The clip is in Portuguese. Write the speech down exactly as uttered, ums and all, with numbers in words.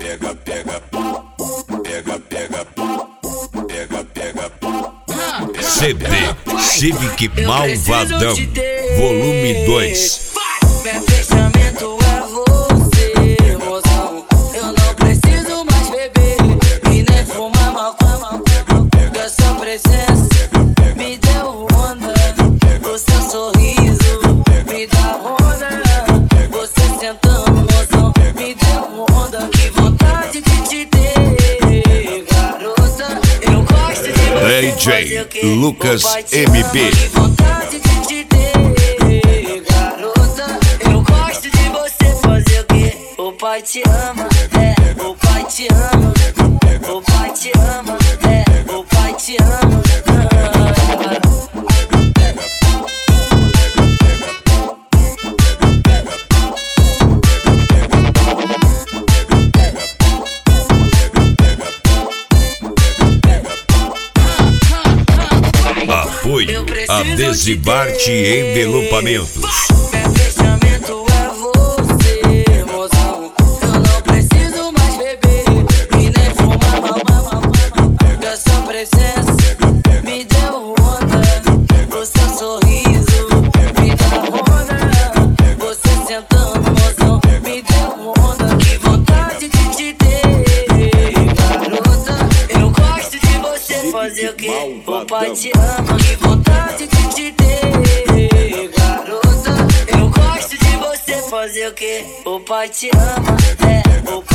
pega, pega, pega, pega, pega, pega. C D Civic Malvadão, volume dois. Meu fechamento é você, mozão. Eu não preciso mais beber e nem fumar maconha. Da sua presença me deu onda, o seu sorriso me dá onda. Você sentando, mozão, me deu onda. Que vontade de te ter, garota. Eu gosto de você. D J Lucas M P. Que vontade de te ter, garota. Eu gosto de você fazer o quê? O pai te ama, é, o pai te ama. O pai te ama, é, o pai te ama. Apoio a Desibarte Envelopamentos. Meu fechamento é você, mozão. Eu não preciso mais beber e nem fumar mamão. Da sua presença me deu onda, o seu sorriso me dá onda. Você sentando, mozão, me deu onda. Que vontade de te ter, garota. Eu gosto de você fazer o quê? O pai te ama. Que vontade de te ter, garota. Eu gosto de você fazer o quê? O pai te ama, é, o